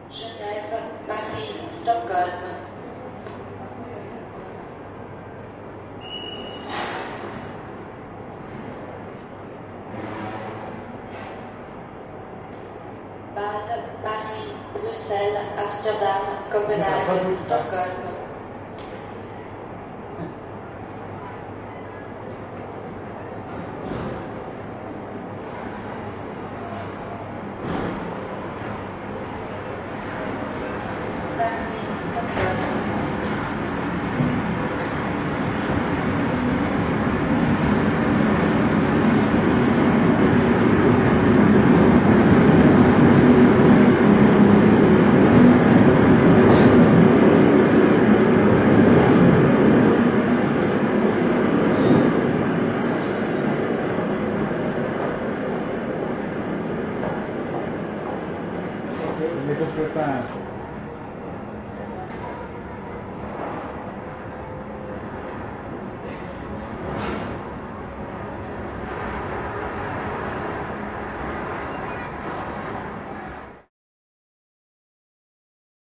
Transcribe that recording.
Genève, Paris, Stockholm. Bâle, Paris, Bruxelles, Amsterdam, Copenhague, Stockholm. Paris, Stockholm. Me completar.